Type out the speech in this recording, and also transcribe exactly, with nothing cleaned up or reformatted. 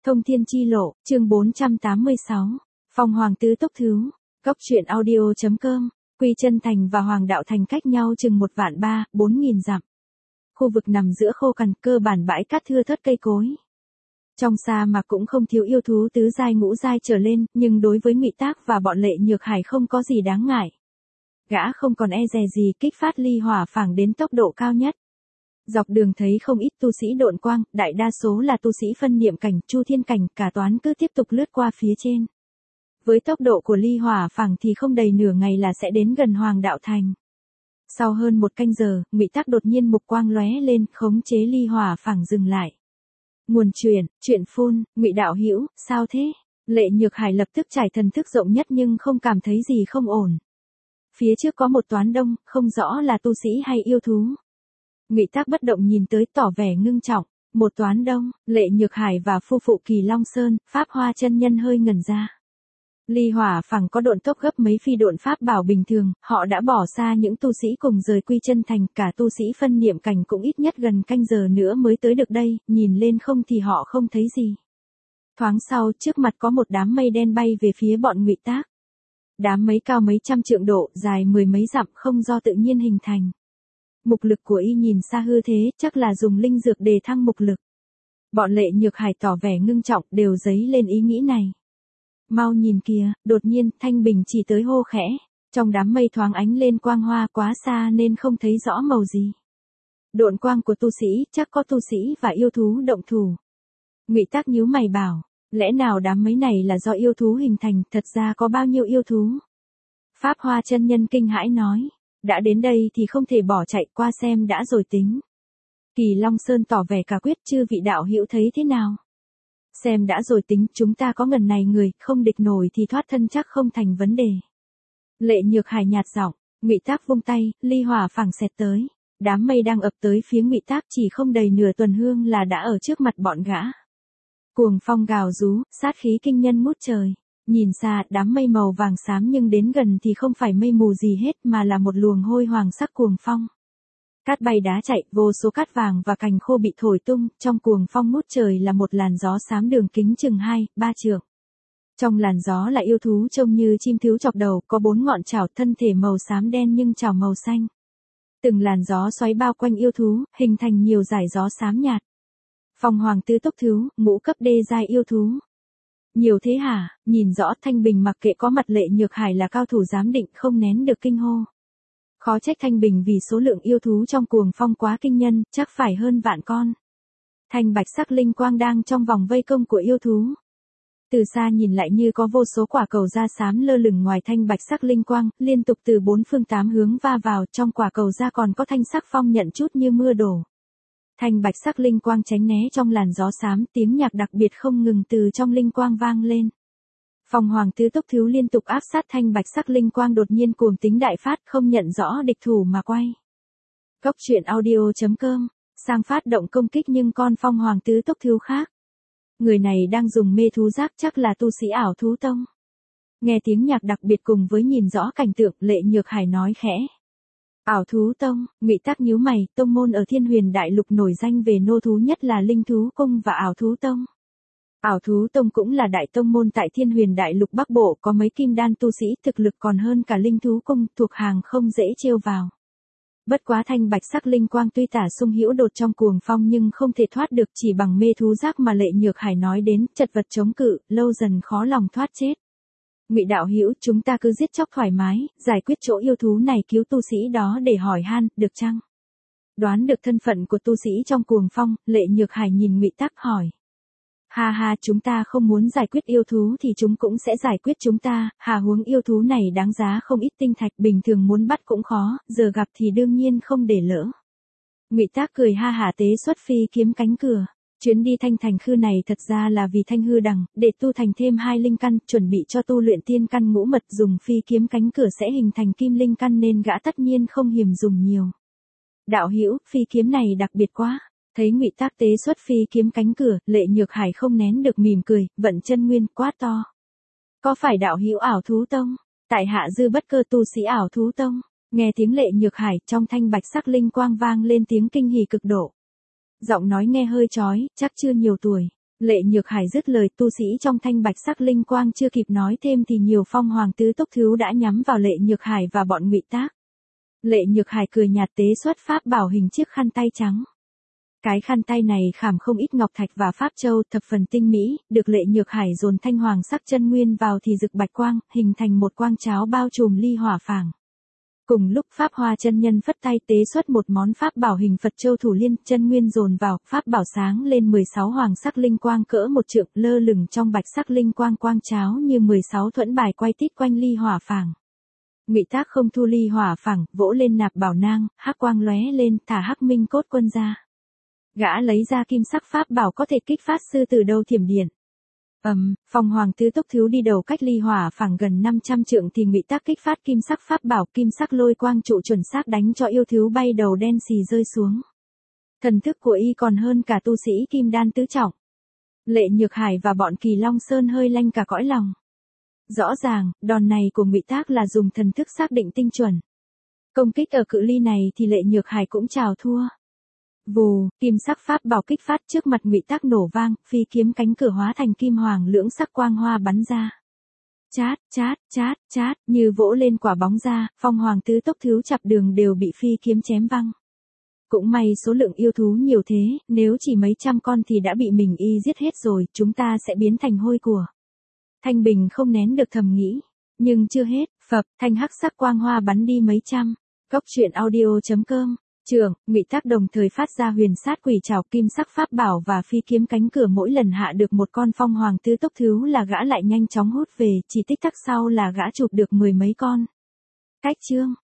Thông thiên chi lộ, chương bốn trăm tám mươi sáu. Phong Hoàng tứ tốc thứ. Góc truyện audio.com. Quy Chân Thành và Hoàng Đạo Thành cách nhau chừng một vạn ba, bốn nghìn dặm. Khu vực nằm giữa khô cằn, cơ bản bãi cát thưa thớt cây cối. Trong sa mạc cũng không thiếu yêu thú tứ giai ngũ giai trở lên, nhưng đối với Ngụy Tác và bọn Lệ Nhược Hải không có gì đáng ngại. Gã không còn e dè gì kích phát ly hỏa phảng đến tốc độ cao nhất. Dọc đường thấy không ít tu sĩ độn quang, đại đa số là tu sĩ phân niệm cảnh, chu thiên cảnh, cả toán cứ tiếp tục lướt qua phía trên. Với tốc độ của ly hỏa phảng thì không đầy nửa ngày là sẽ đến gần Hoàng Đạo Thành. Sau hơn một canh giờ, Ngụy Tác đột nhiên mục quang lóe lên, khống chế ly hỏa phảng dừng lại. Nguồn truyền, chuyện phun, Ngụy đạo hữu, sao thế? Lệ Nhược Hải lập tức trải thần thức rộng nhất nhưng không cảm thấy gì không ổn. Phía trước có một toán đông, không rõ là tu sĩ hay yêu thú. Ngụy Tác bất động nhìn tới tỏ vẻ ngưng trọng, một toán đông, Lệ Nhược Hải và phu phụ Kỳ Long Sơn, Pháp Hoa chân nhân hơi ngẩn ra. Ly hỏa phảng có độn tốc gấp mấy phi độn pháp bảo bình thường, họ đã bỏ xa những tu sĩ cùng rời Quy Chân Thành, cả tu sĩ phân niệm cảnh cũng ít nhất gần canh giờ nữa mới tới được đây, nhìn lên không thì họ không thấy gì. Thoáng sau, trước mặt có một đám mây đen bay về phía bọn Ngụy Tác. Đám mấy cao mấy trăm trượng độ, dài mười mấy dặm, không do tự nhiên hình thành. Mục lực của y nhìn xa hư thế, chắc là dùng linh dược đề thăng mục lực. Bọn Lệ Nhược Hải tỏ vẻ ngưng trọng, đều dấy lên ý nghĩ này. Mau nhìn kìa, đột nhiên, Thanh Bình chỉ tới hô khẽ. Trong đám mây thoáng ánh lên quang hoa, quá xa nên không thấy rõ màu gì. Độn quang của tu sĩ, chắc có tu sĩ và yêu thú động thủ. Ngụy Tác nhíu mày bảo, lẽ nào đám mây này là do yêu thú hình thành, thật ra có bao nhiêu yêu thú? Pháp Hoa chân nhân kinh hãi nói, đã đến đây thì không thể bỏ chạy, qua xem đã rồi tính. Kỳ Long Sơn tỏ vẻ cả quyết, chư vị đạo hữu thấy thế nào? Xem đã rồi tính, chúng ta có ngần này người, không địch nổi thì thoát thân chắc không thành vấn đề. Lệ Nhược Hải nhạt giọng, Ngụy Tác vung tay, ly hỏa phảng xẹt tới. Đám mây đang ập tới phía Ngụy Tác chỉ không đầy nửa tuần hương là đã ở trước mặt bọn gã. Cuồng phong gào rú, sát khí kinh nhân ngút trời. Nhìn xa, đám mây màu vàng xám nhưng đến gần thì không phải mây mù gì hết mà là một luồng hôi hoàng sắc cuồng phong. Cát bay đá chạy, vô số cát vàng và cành khô bị thổi tung, trong cuồng phong ngút trời là một làn gió xám đường kính chừng hai, ba trượng. Trong làn gió là yêu thú trông như chim thiếu chọc đầu, có bốn ngọn chảo, thân thể màu xám đen nhưng chảo màu xanh. Từng làn gió xoáy bao quanh yêu thú, hình thành nhiều dải gió xám nhạt. Phong Hoàng tứ tốc thứ, ngũ cấp đê giai yêu thú. Nhiều thế hả? Nhìn rõ, Thanh Bình mặc kệ có mặt Lệ Nhược Hải là cao thủ giám định, không nén được kinh hô. Khó trách Thanh Bình vì số lượng yêu thú trong cuồng phong quá kinh nhân, chắc phải hơn vạn con. Thanh bạch sắc linh quang đang trong vòng vây công của yêu thú. Từ xa nhìn lại như có vô số quả cầu da xám lơ lửng ngoài thanh bạch sắc linh quang, liên tục từ bốn phương tám hướng va vào, trong quả cầu da còn có thanh sắc phong nhận chút như mưa đổ. Thanh bạch sắc linh quang tránh né trong làn gió xám, tiếng nhạc đặc biệt không ngừng từ trong linh quang vang lên. Phong Hoàng tứ tốc thứ liên tục áp sát thanh bạch sắc linh quang, đột nhiên cuồng tính đại phát, không nhận rõ địch thủ mà quay. Góc truyện audio.com, sang phát động công kích nhưng con Phong Hoàng tứ tốc thứ khác. Người này đang dùng mê thú giác, chắc là tu sĩ ảo thú tông. Nghe tiếng nhạc đặc biệt cùng với nhìn rõ cảnh tượng, Lệ Nhược Hải nói khẽ. Ảo thú tông, Ngụy Tác nhíu mày, tông môn ở Thiên Huyền Đại Lục nổi danh về nô thú nhất là Linh Thú Cung và Ảo thú tông. Ảo thú tông cũng là đại tông môn tại Thiên Huyền Đại Lục Bắc Bộ, có mấy kim đan tu sĩ thực lực còn hơn cả Linh Thú Cung, thuộc hàng không dễ trêu vào. Bất quá thanh bạch sắc linh quang tuy tả sung hữu đột trong cuồng phong nhưng không thể thoát được, chỉ bằng mê thú giác mà Lệ Nhược Hải nói đến, chật vật chống cự, lâu dần khó lòng thoát chết. Ngụy đạo hữu, chúng ta cứ giết chóc thoải mái, giải quyết chỗ yêu thú này, cứu tu sĩ đó để hỏi han, được chăng? Đoán được thân phận của tu sĩ trong cuồng phong, Lệ Nhược Hải nhìn Ngụy Tác hỏi. Ha ha, chúng ta không muốn giải quyết yêu thú thì chúng cũng sẽ giải quyết chúng ta, hà huống yêu thú này đáng giá không ít tinh thạch, bình thường muốn bắt cũng khó, giờ gặp thì đương nhiên không để lỡ. Ngụy Tác cười ha hả tế xuất phi kiếm cánh cửa. Chuyến đi Thanh Thành Khư này thật ra là vì Thanh Hư Đằng, để tu thành thêm hai linh căn, chuẩn bị cho tu luyện tiên căn ngũ mật, dùng phi kiếm cánh cửa sẽ hình thành kim linh căn nên gã tất nhiên không hiềm dùng nhiều. Đạo hữu, phi kiếm này đặc biệt quá. Thấy Ngụy Tác tế xuất phi kiếm cánh cửa, Lệ Nhược Hải không nén được mỉm cười, vận chân nguyên quát to. Có phải đạo hữu Ảo thú tông? Tại hạ dư bất cơ tu sĩ Ảo thú tông. Nghe tiếng Lệ Nhược Hải, trong thanh bạch sắc linh quang vang lên tiếng kinh hỉ cực độ. Giọng nói nghe hơi chói, chắc chưa nhiều tuổi. Lệ Nhược Hải dứt lời, tu sĩ trong thanh bạch sắc linh quang chưa kịp nói thêm thì nhiều phong hoàng tứ tốc thứ đã nhắm vào Lệ Nhược Hải và bọn Ngụy Tác. Lệ Nhược Hải cười nhạt tế xuất pháp bảo hình chiếc khăn tay trắng. Cái khăn tay này khảm không ít ngọc thạch và pháp châu thập phần tinh mỹ, được Lệ Nhược Hải dồn thanh hoàng sắc chân nguyên vào thì rực bạch quang, hình thành một quang cháo bao trùm ly hỏa phảng. Cùng lúc Pháp Hoa chân nhân phất tay tế xuất một món pháp bảo hình Phật Châu Thủ Liên, chân nguyên dồn vào, pháp bảo sáng lên mười sáu hoàng sắc linh quang cỡ một trượng, lơ lửng trong bạch sắc linh quang quang cháo như mười sáu thuẫn bài quay tít quanh ly hỏa phảng. Ngụy Tác không thu ly hỏa phảng, vỗ lên nạp bảo nang, hắc quang lóe lên, thả hắc minh cốt quân ra. Gã lấy ra kim sắc pháp bảo có thể kích phát sư từ đâu thiểm điện. Ầm, um, Phong Hoàng tứ tốc thiếu đi đầu cách ly hỏa phảng gần năm trăm trượng thì Ngụy Tác kích phát kim sắc pháp bảo, kim sắc lôi quang trụ chuẩn xác đánh cho yêu thú bay đầu đen xì rơi xuống. Thần thức của y còn hơn cả tu sĩ kim đan tứ trọng. Lệ Nhược Hải và bọn Kỳ Long Sơn hơi lanh cả cõi lòng. Rõ ràng, đòn này của Ngụy Tác là dùng thần thức xác định tinh chuẩn. Công kích ở cự ly này thì Lệ Nhược Hải cũng chào thua. Vù, kim sắc pháp bảo kích phát trước mặt Ngụy Tác nổ vang, phi kiếm cánh cửa hóa thành kim hoàng lưỡng sắc quang hoa bắn ra. Chát, chát, chát, chát, như vỗ lên quả bóng ra, Phong Hoàng tứ tốc thiếu chặp đường đều bị phi kiếm chém văng. Cũng may số lượng yêu thú nhiều thế, nếu chỉ mấy trăm con thì đã bị mình y giết hết rồi, chúng ta sẽ biến thành hôi của. Thanh Bình không nén được thầm nghĩ, nhưng chưa hết, phập, thanh hắc sắc quang hoa bắn đi mấy trăm. Cốc truyện audio chấm com Trường, Ngụy Tác đồng thời phát ra huyền sát quỷ trảo, kim sắc pháp bảo và phi kiếm cánh cửa, mỗi lần hạ được một con phong hoàng tứ tốc thứ là gã lại nhanh chóng hút về, chỉ tích tắc sau là gã chụp được mười mấy con. Cách chương